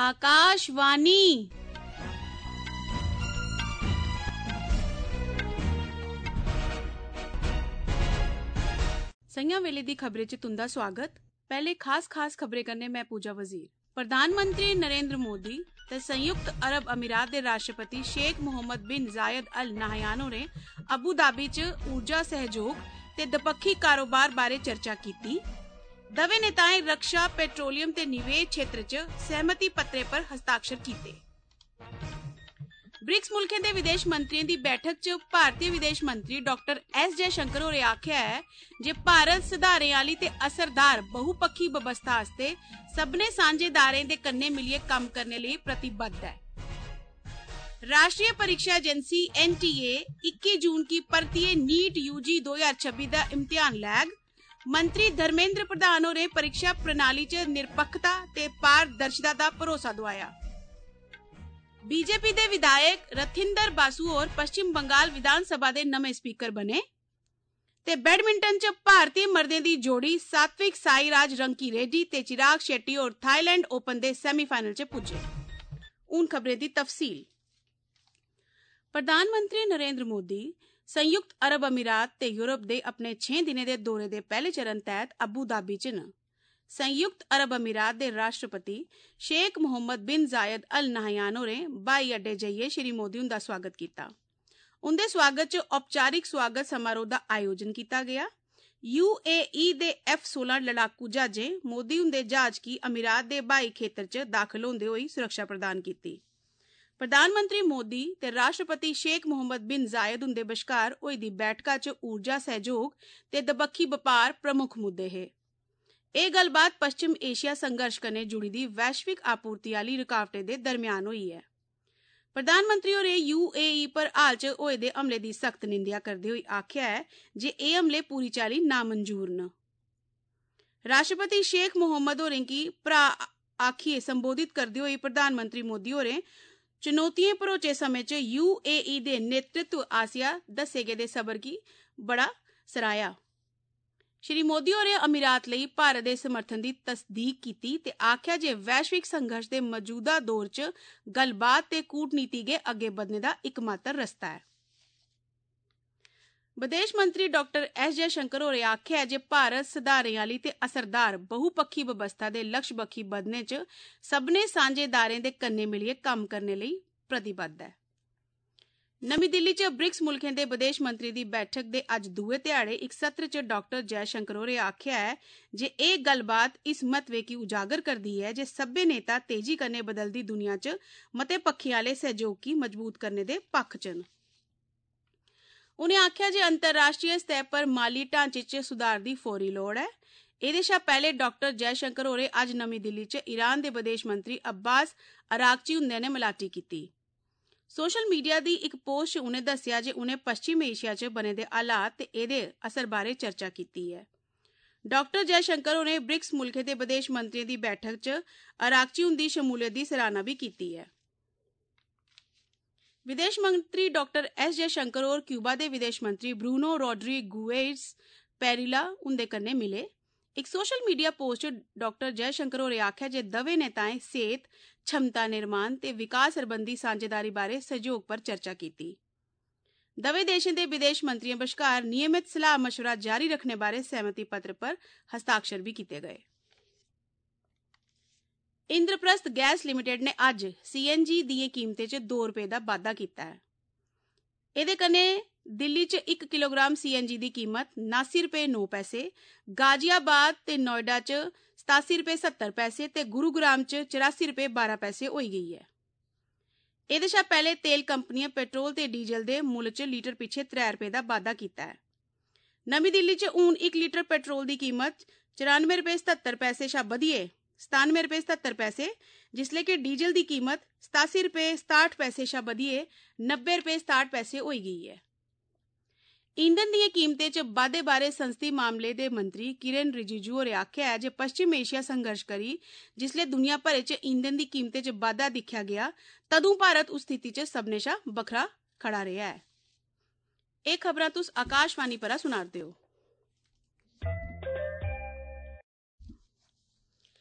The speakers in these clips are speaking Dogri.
आकाशवाणी। संज्ञा वेले दी खबरें च तुंदा स्वागत। पहले खास खबरें कन्नै मैं पूजा वजीर। प्रधानमंत्री नरेंद्र मोदी ते संयुक्त अरब अमीरात दे राष्ट्रपति शेख मोहम्मद बिन जायद अल नाहयान होरें अबू धाबी च ऊर्जा सहयोग ते दपक्खी कारोबार बारे चर्चा कीती। दवे नेताएं रक्षा, पेट्रोलियम ते निवेश क्षेत्र च सहमति पत्रे पर हस्ताक्षर कीते। ब्रिक्स मुल्खें दे विदेश मंत्रियों दी बैठक च भारतीय विदेश मंत्री डॉक्टर एस जयशंकर होरें आखेआ है जे भारत सुधारें आली ते असरदार बहुपक्षी व्यवस्था आस्ते सभनें सांझेदारें दे कन्नै मिलियै कम्म करने लेई प्रतिबद्ध है। राष्ट्रीय परीक्षा एजेंसी NTA 21 जून की परतियै नीट UG 2026 दा इम्तिहान लैग। मंत्री धर्मेंद्र प्रधान होरें परीक्षा प्रणाली च निरपक्षता ते पारदर्शिता दा भरोसा दुआया। बीजेपी दे विधायक रथिंदर बासु और पश्चिम बंगाल विधानसभा दे नमें स्पीकर बने। ते बैडमिंटन च भारतीय मर्दें दी जोड़ी सात्विक साईराज रंकी रेड्डी ते चिराग शेट्टी और थाईलैंड ओपन दे सेमीफाइनल च पुज्जे। हुन खबरें दी तफसील। प्रधानमंत्री नरेंद्र मोदी संयुक्त अरब अमीरात ते यूरोप दे अपने 6 दिनें दे दौरे दे पहले चरण तैह्त अबू धाबी च न। संयुक्त अरब अमीरात दे राष्ट्रपति शेख मोहम्मद बिन जायद अल नाहयान होरें हवाई अड्डे जाइयै श्री मोदी हुंदा स्वागत कीता। उंदे स्वागत च औपचारिक स्वागत समारोह दा आयोजन कीता गया। UAE दे F-16 लड़ाकू जहाजें मोदी हुंदे जहाज गी अमीरात दे हवाई खेतर च दाखल होंदे होई सुरक्षा प्रदान कीती। प्रधानमंत्री मोदी ते राष्ट्रपति शेख मोहम्मद बिन जायद हुंदे बश्कार होई दी बैठका च ऊर्जा सहयोग ते दबक्खी बपार प्रमुख मुद्दे हे। एह गल्लबात पश्चिम एशिया संघर्ष कन्नै जुड़ी दी वैश्विक आपूर्ति आली रुकावटें दे दरम्यान होई ऐ। प्रधानमंत्री होरें UAE पर हाल च होए दे हमले दी सख्त निंदेआ करदे होई आखेआ है जे एह हमले पूरी चाल्ली नामंजूर न। राष्ट्रपति शेख मोहम्मद होरें गी भ्रा आखियै संबोधित करदे होई प्रधानमंत्री मोदी होरें चुनौतियें भरोचे समें च UAE दे नेतृत्व आसेआ दस्से गेदे सबर गी बड़ा सराहेआ। श्री मोदी होरें अमीरात लेई भारत दे समर्थन दी तसदीक कीती ते आखेआ जे वैश्विक संघर्ष दे मौजूदा दौर च गल्लबात ते कूटनीति गै अग्गे बधने दा इकमात्र रस्ता ऐ। विदेश मंत्री डॉक्टर एस जयशंकर होरें आखेआ जे भारत सुधारें आली ते असरदार बहुपक्षी व्यवस्था दे लक्ष्य बक्खी बधने च सभनें सांझेदारें दे कन्नै मिलियै कम्म करने लेई प्रतिबद्ध है। नमीं दिल्ली च ब्रिक्स मुल्खें दे विदेश मंत्री दी बैठक दे अज्ज दूए ध्याड़े इक सत्र च डॉक्टर जयशंकर होरें आखेआ है जे एह गल्लबात इस महत्व गी उजागर करदी है जे सब्भै नेता तेजी कन्नै बदलदी दुनिया च मते पक्खें आले सहयोग गी मजबूत करने दे पक्ख च न। उनें आखेआ जे अंतर्राष्ट्रीय सतह पर माली ढांचे च सुधार दी फौरी लोड़ ऐ। एह्दे शा पैह्ले डॉक्टर जयशंकर होरें अज्ज नमीं दिल्ली च ईरान दे विदेश मंत्री अब्बास अरागची हुंदे नै मलाटी कीती। सोशल मीडिया दी इक पोस्ट च उनें दस्सेआ जे उनें पश्चिम एशिया च बने दे हालात ते एह्दे असर बारे चर्चा कीती ऐ। डॉक्टर जयशंकर होरें ब्रिक्स मुल्खें दे विदेश मंत्रियों दी बैठक च अरागची हुंदी शमूलियत दी सराहना भी कीती ऐ। विदेश मंत्री डॉक्टर एस जयशंकर होर क्यूबा दे विदेश मंत्री ब्रूनो रोड्रिगुएज पेरिला हुंदे कन्नै मिले। इक सोशल मीडिया पोस्ट च डॉक्टर जयशंकर होरें आखेआ जे दवै नेताएं सेहत, क्षमता निर्माण ते विकास सरबंधी सांझेदारी बारे सहयोग पर चर्चा कीती। दवै देशें दे विदेश मंत्रियों बश्कार नियमित सलाह मशवरा जारी रखने बारे सहमति पत्र पर हस्ताक्षर भी कीते गए। इंद्रप्रस्थ गैस लिमिटेड ने अज्ज CNG दियें कीमतें च 2 रुपए दा बाद्धा कीता है। एह्दे कन्नै दिल्ली च 1 किलोग्राम CNG दी कीमत 79 रुपए 9 पैसे, गाजियाबाद ते नोएडा च 87 रुपए 70 पैसे ते गुरुग्राम च 84 रुपए 12 पैसे होई गेई है। एह्दे शा पैह्ले तेल कंपनियां पेट्रोल ते डीजल दे मुल्ल च लीटर पिच्छे 3 रुपए दा बाद्धा कीता है। नमीं दिल्ली च हून 1 लीटर पेट्रोल दी कीमत 94 रुपए 77 पैसे शा बधियै 97 रुपए 77 पैसे, जिसले कि डीजल दी कीमत 87 रुपए 67 पैसे शा बधियै 90 रुपए 67 पैसे होई गेई है। ईंधन दियें कीमतें च बाद्धे बारे संसदीय मामले दे मंत्री किरण रिजिजू होरें आखेआ है जे पश्चिम एशिया संघर्ष करी जिसले दुनिया भरे च ईंधन दी कीमतें च बाद्धा दिक्खेआ गया तदूं भारत उस स्थिति च सभनें शा बक्खरा खड़ा रेहा है। एह खबरां तुस आकाशवाणी परा सुना'रदे हो।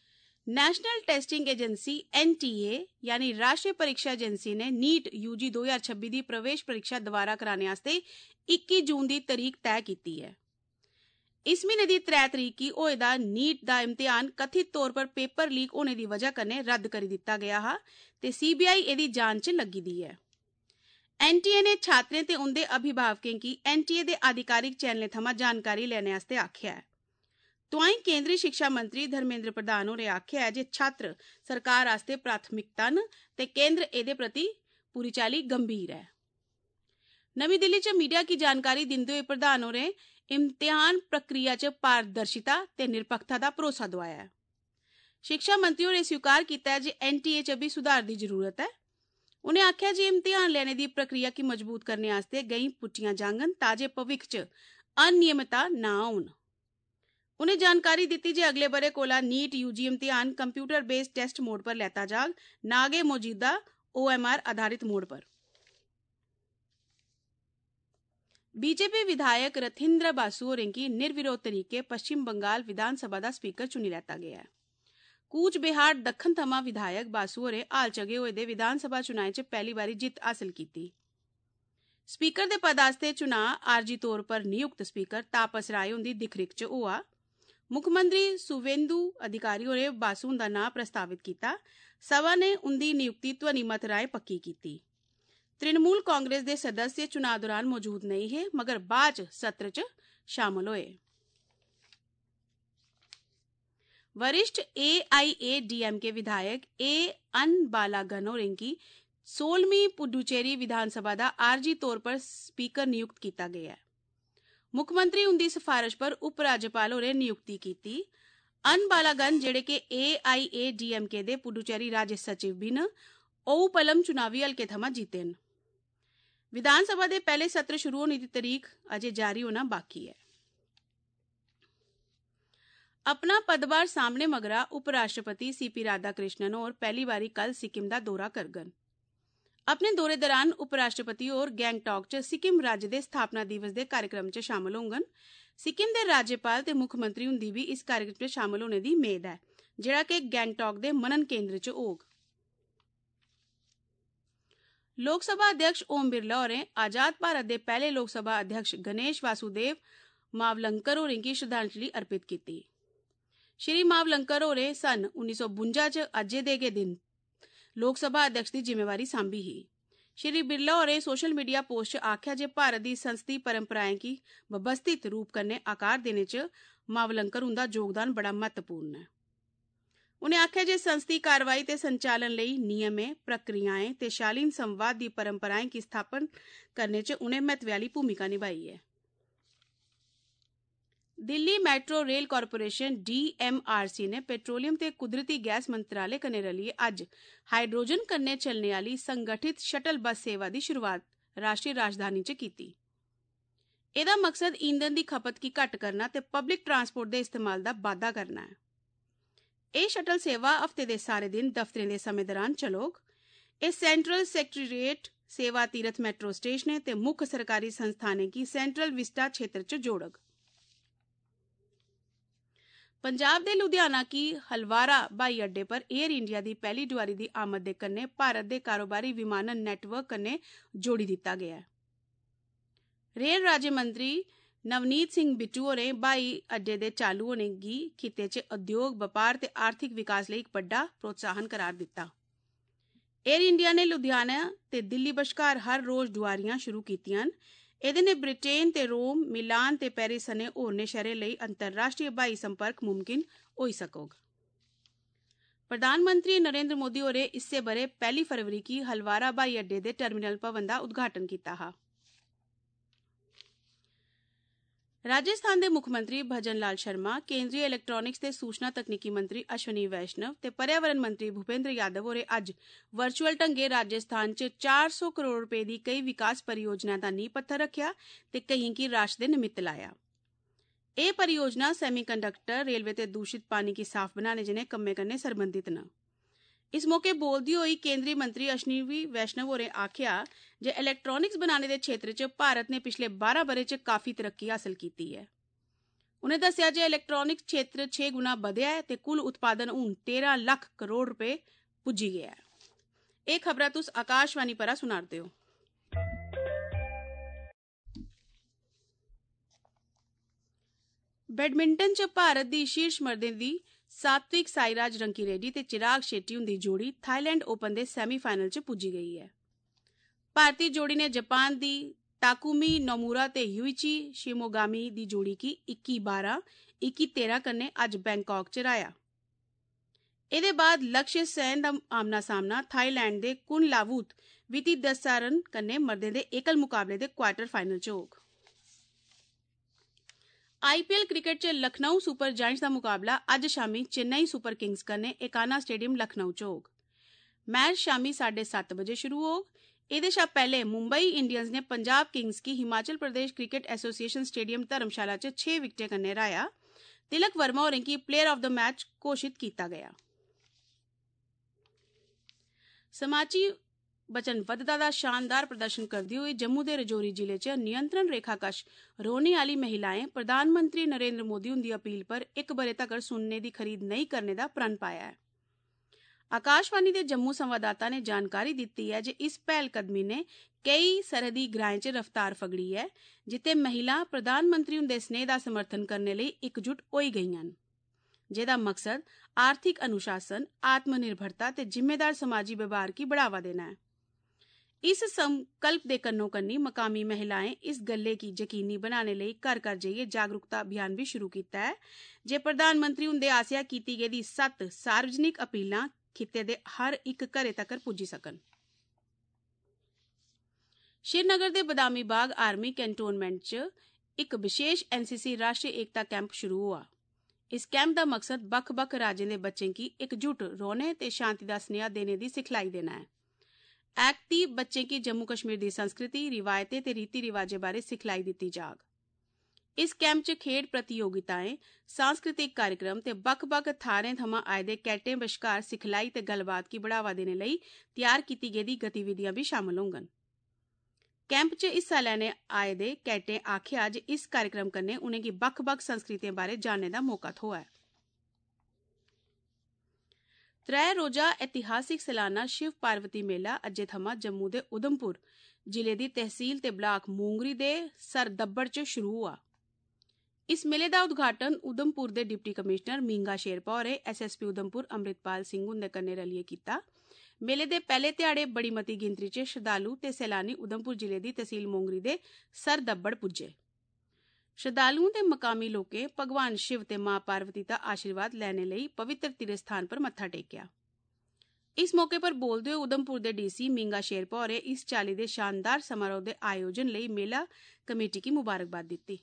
नेशनल टेस्टिंग एजेंसी NTA यानी राष्ट्रीय परीक्षा एजेंसी ने नीट UG 2026 की प्रवेश परीक्षा दोबारा कराने वास्ते 21 जून की तारीख तय की है। इस महीने की 3 तरीक की होए दा नीट का इम्तिहान कथित तौर पर पेपर लीक होने की वजह कन्नै रद्द कर दिता गया हा ते CBI एदी जांच च लगी दी है। NTA ने छात्रें ते उनके अभिभावकें की NTA दे आधिकारिक चैनलें थमां जानकारी लेने आस्ते आख्या है। तुआई केंद्रीय शिक्षा मंत्री धर्मेंद्र प्रधान होरें आख्या है जे छात्र सरकार आस्ते प्राथमिकता न ते केंद्र एदे प्रति पूरी चाली गंभीर है। नवी दिल्ली च मीडिया की जानकारी दिंदे हुए प्रधान होरें इम्तिहान प्रक्रिया च पारदर्शिता ते निरपक्षता का भरोसा दवाया है। शिक्षा मंत्री होरें स्वीकार किया है जे NTA च भी सुधार की जरूरत है। उन्हें आख्या जे इम्तिहान लेने की प्रक्रिया की मजबूत करने आस्ते गई पुट्टियां जांगन ताजे भविक्ख च अनियमितता ना होन। उन्हें जानकारी दी जे अगले बरे कोला नीट UG इम्तिहान कंप्यूटर बेस्ड टेस्ट मोड पर लेता जाग, ना गै मौजूदा OMR आधारित मोड पर। बीजेपी विधायक रथिंद्र बासु होरें की निर्विरोध तरीके पश्चिम बंगाल विधानसभा का स्पीकर चुनी लैता गया है। कूच बिहार दक्खन थमां विधायक बासु होरें हाल च गै होए दे विधानसभा चुनाएं च पहली बारी जित हासिल की। स्पीकर दे पद आस्ते चुनाव आरजी तौर पर नियुक्त स्पीकर तापस राय हुंदी दिक्ख-रिक्ख च होआ। मुख्यमंत्री सुवेंदु अधिकारी होरें बासु हुंदा नां प्रस्तावित किया। सभा ने उनकी नियुक्ति ध्वनिमत राय पक्की की। तृणमूल कांग्रेस के सदस्य चुनाव दौरान मौजूद नहीं है मगर बाद सत्र च शामिल होए। वरिष्ठ AIADMK विधायक अनबालागन होरें की 16वीं पुडुचेरी विधानसभा का आरजी तौर पर स्पीकर नियुक्त किया गया है। मुख्यमंत्री उनकी सिफारिश पर उपराज्यपाल होरें नियुक्ति की। अनबालागन जेड़े के AIADMK दे पुडुचेरी राज्य सचिव भी न ओऊपलम चुनावी हल्के थमां जीते न। विधानसभा के पहले सत्र शुरू होने की तारीख अजे जारी होना बाकी है। अपना पदभार सामने मगरा उपराष्ट्रपति CP राधाकृष्णन और पहली बारी कल सिक्किम का दौरा करगन। अपने दौरे दौरान उपराष्ट्रपति और गैंगटॉक च सिक्किम राज्य के स्थापना दिवस के कार्यक्रम च शामिल होंगन। सिक्किम के राज्यपाल ते मुख्यमंत्री हुंदी भी इस कार्यक्रम च शामिल होने की मेद है, जेड़ा कि गैंगटॉक के मनन केंद्र च होग। लोकसभा अध्यक्ष ओम बिरला होरें आजाद भारत के पहले लोकसभा अध्यक्ष गणेश वासुदेव मावलंकर होरें की श्रद्धांजलि अर्पित की। श्री मावलंकर होरें सन 1952 च अज्जे दे गै दिन लोकसभा अध्यक्ष की जिम्मेवारी सांभी ही। श्री बिरला होरें सोशल मीडिया पोस्ट च आख्या जे भारत की संसदीय परंपराएं की व्यवस्थित रूप कन्नै आकार देने च मावलंकर उनका योगदान बड़ा महत्वपूर्ण है। उन्हें आख्या जे संसदीय कार्रवाई ते संचालन लई नियमें, प्रक्रियाएं ते शालीन संवाद की परंपराएं की स्थापना करने च उन्हें महत्व वाली भूमिका निभाई है। Delhi metro rail corporation DMRC ने पेट्रोलियम ते कुदरती गैस मंत्रालय कन्नै रलिए अज हाइड्रोजन कन्नै चलने वाली संगठित शटल बस सेवा की शुरुआत राष्ट्रीय राजधानी च की। एदा मकसद ईंधन की खपत की घट करना ते पब्लिक ट्रांसपोर्ट के इस्तेमाल का बाधा करना है। यह शटल सेवा हफ्ते के सारे दिन दफ्तरें के समय दौरान चलोग। यह सेंट्रल सेक्रेटेरिएट, सेवा तीर्थ मेट्रो स्टेशनें ते मुख्य सरकारी संस्थानें की सेंट्रल विस्टा क्षेत्र च जोड़ग। पंजाब के लुधियाना की हलवारा हवाई अड्डे पर एयर इंडिया की पहली डुआरी की आमद के कन्नै भारत के कारोबारी विमानन नेटवर्क कन्नै जोड़ी दिता गया है। रेल राज्य मंत्री नवनीत सिंह बिट्टू होरें हवाई अड्डे के चालू होने गी खित्ते च उद्योग, बपार ते आर्थिक विकास लई एक बड़ा प्रोत्साहन करार दिता। एयर इंडिया ने लुधियाना ते दिल्ली बश्कार हर रोज डुआरियां शुरू कीतियां न। एदे ने ब्रिटेन ते रोम, मिलान ते पेरिस सने होरने शहरें लई अंतरराष्ट्रीय हवाई संपर्क मुमकिन होई सकोग। प्रधानमंत्री नरेंद्र मोदी होरें इस्से बरे 1 फरवरी की हलवारा हवाई अड्डे के टर्मिनल भवन का उद्घाटन किया हा। राजस्थान के मुख्यमंत्री भजन लाल शर्मा, केंद्रीय इलैक्ट्रॉनिक्स ते सूचना तकनीकी मंत्री अश्वनी वैष्णव ते पर्यावरण मंत्री भूपेंद्र यादव होरें अज वर्चुअल ढंगे राजस्थान च 400 करोड़ रुपए की कई विकास परियोजनाएं का नींह पत्थर रखिया ते कईं की राश दे निमित्त लाया। यह परियोजना सैमीकंडक्टर, रेलवे ते दूषित पानी की साफ बनाने जनेह कम्में कन्नै सरबंधित न। इस मौके बोलदी होई केंद्रीय मंत्री अश्वनी वैष्णव होरें आख्या जे इलैक्ट्रॉनिक्स बनाने के क्षेत्र च भारत ने पिछले 12 ब'रें च काफी तरक्की हासिल की है। उन्हें दस्सिया जे इलैक्ट्रॉनिक्स क्षेत्र 6 गुना वधिया है ते कुल उत्पादन हुण 13 लाख करोड़ रुपए पुज्जी गया है। ਇਹ ਖਬਰਾਂ ਤੁਸੀਂ ਆਕਾਸ਼ਵਾਣੀ ਪਰਾ ਸੁਣਾਰਦੇ ਹੋ। बैडमिंटन च भारत दी शीर्ष मर्दें दी सात्विक साईराज रंकीरेड्डी ते चिराग शेट्टी हुंदी जोड़ी थाईलैंड ओपन दे सैमीफाइनल च पुज्जी गई है। भारतीय जोड़ी ने जापान दी ताकुमी नोमुरा ते युइची शिमोगामी दी जोड़ी की 21-12, 21-13 कन्ने अज बैंकॉक च राया। ਇਹਦੇ ਬਾਅਦ ਲਕਸ਼ਯ ਸੈਨ ਦਾ ਆਮਨਾ ਸਾਹਮਣਾ ਥਾਈਲੈਂਡ ਦੇ ਕੁਨਲਾਵੂਤ ਵਿਤੀ ਦਸਾਰਨ ਕੰਨੇ ਮਰਦੇ ਦੇ एकल ਮੁਕਾਬਲੇ ਦੇ ਕੁਆर्टर फाइनल ਚ ਹੋਗ। आईपीएल क्रिकेट च लखनऊ सुपर जायंट्स का मुकाबला अज शामी चेन्नई सुपर किंग्स कन्ने एकाना स्टेडियम लखनऊ च होग। मैच शामी 7:30 बजे शुरू होग। एदे शा पहले मुंबई इंडियंस ने पंजाब किंग्स की Himachal Pradesh cricket association stadium Dharamshala च 6 विकेटें कन्ने राया। तिलक वर्मा होरें की प्लेयर ऑफ द मैच घोषित किया गया। समाची वचनबद्धता का शानदार प्रदर्शन करते हुए जम्मू के रजौरी जिले च नियंत्रण रेखा कश रौहने वाली महिलाएं प्रधानमंत्री नरेंद्र मोदी उनकी अपील पर एक बरे तक सुनने की खरीद नहीं करने का प्रण पाया है। आकाशवाणी के जम्मू संवाददाता ने जानकारी दी है कि इस पहलकदमी ने कई सरहदी ग्राएं च रफ्तार फगड़ी है जिथे महिला प्रधानमंत्री उनके स्नेह का समर्थन करने लिए एकजुट होई गई हैं, जिहदा मकसद आर्थिक अनुशासन, आत्मनिर्भरता ते जिम्मेदार समाजी व्यवहार की बढ़ावा देना है। इस संकल्प के कन्नो कन्नी मकामी महिलाएं इस गल्ले की यकीनी बनाने लिए घर घर जाइए जागरूकता अभियान भी शुरू किया है जे प्रधानमंत्री उनके आसिया की गई 7 सार्वजनिक अपीलां खिते दे हर एक घरे तक पुजी सकन। श्रीनगर के बदामी बाग आर्मी कैंटोनमेंट च एक विशेष एनसीसी राष्ट्रीय एकता कैंप शुरू हुआ। इस कैंप का मकसद बख-बख राज्यों के बच्चों की एकजुट रौहने ते शांति का स्नेहा देने की सिखलाई देना है। एक्टिव बच्चे की जम्मू कश्मीर की संस्कृति, रिवायतें ते रीति रिवाजें बारे सिखलाई दी जाग। इस कैंप च खेड प्रतियोगिताएं, सांस्कृतिक कार्यक्रम ते बख-बख थारें थमां आए दे कैटें बश्कार सिखलाई ते गलबात की बढ़ावा देने लई तैयार की गेदी गतिविधियां भी शामिल होंगन। कैंप च हिस्सा लैने आए दे कैटें आखिया जे इस कार्यक्रम कन्नै उनेंगी बख-बख संस्कृतियों बारे जानने का मौका थ्होआ है। 3 रोजा ऐतिहासिक सालाना शिव पार्वती मेला अज्जे थमां जम्मू दे उधमपुर जिले दी तहसील ते ब्लाक मोंगरी दे सरदब्बड़ च शुरू हुआ। इस मेले का उद्घाटन उधमपुर दे डिप्टी कमिश्नर मींगा शेरपा होरें एसएसपी उधमपुर अमृतपाल सिंह हुंदे कन्नै रलियै कीता। मेले दे पहले ध्याड़े बड़ी मती गिनतरी च श्रद्धालु ते सैलानी उधमपुर जिले दी तहसील मोंगरी दे सरदब्बड़ पुज्जे। श्रद्धालुओं ते मकामी लोकें भगवान शिव ते मां पार्वती का आशीर्वाद लैने लई पवित्र तीर्थ स्थान पर मत्था टेकिया। इस मौके पर बोलदे होए उधमपुर दे डीसी मींगा शेरपा होरें इस चाली दे शानदार समारोह दे आयोजन लई मेला कमेटी की मुबारकबाद दित्ती।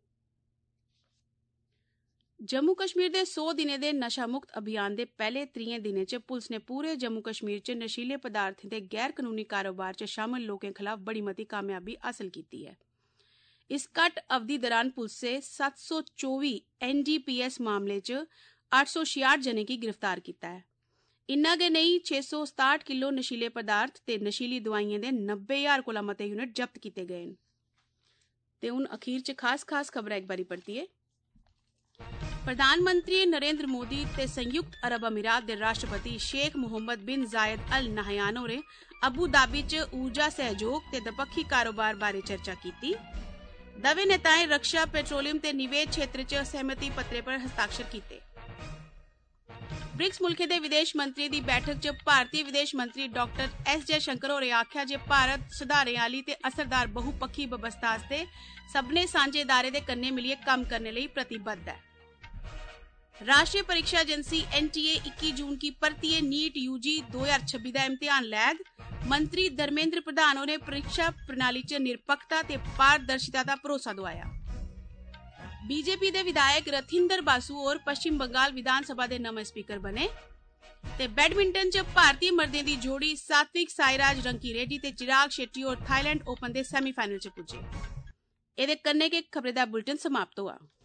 जम्मू कश्मीर दे 100 दिनें दे नशा मुक्त अभियान दे पहले 3 दिनें च पुलिस ने पूरे जम्मू कश्मीर च नशीले पदार्थें दे गैर कानूनी कारोबार च शामिल लोकें खिलाफ बड़ी मती कामयाबी हासिल की है। इस घट्ट अवधि दौरान पुलिस ने 724 एनडीपीएस मामले च 866 जने की गिरफ्तार किया है। इन्ना गै नहीं 667 किलो नशीले पदार्थ ते नशीली दवाइयां दे 90,000 कोला मते यूनिट जब्त किए गए हैं। ते हुण अखीर च खास खबर एक बारी परतिए। प्रधानमंत्री नरेंद्र मोदी ते संयुक्त अरब अमीरात दे राष्ट्रपति शेख मोहम्मद बिन जायद अल नहयान होरें अबू धाबी च ऊर्जा सहयोग ते दपक्खी कारोबार बारे चर्चा की। दवे नेताएं रक्षा, पेट्रोलियम ते निवेश क्षेत्र च सहमति पत्रे पर हस्ताक्षर किए। ब्रिक्स मुल्खें दे विदेश मंत्री दी बैठक च भारतीय विदेश मंत्री डॉक्टर एस जयशंकर होरें आख्या जे भारत सुधारें आली ते असरदार बहुपक्षी व्यवस्था आस्ते सभनें सांझेदारें दे कन्नै मिलियै कम्म करने लई प्रतिबद्ध है। राष्ट्रीय परीक्षा एजेंसी एनटीए 21 जून की परतिए नीट यूजी 2026 का इम्तिहान लैग। मंत्री धर्मेंद्र प्रधान होरें परीक्षा प्रणाली च निरपक्खता ते पारदर्शिता का भरोसा दवाया। बीजेपी दे विधायक रथिंदर बासु और पश्चिम बंगाल विधानसभा दे नमें स्पीकर बने। ते बैडमिंटन च भारतीय मर्दें दी जोड़ी सात्विक साईराज रंकीरेड्डी ते चिराग शेट्टी और थाईलैंड ओपन दे सैमीफाइनल च पुज्जे। एदे कन्नै के खबरें दा बुलेटिन समाप्त हुआ।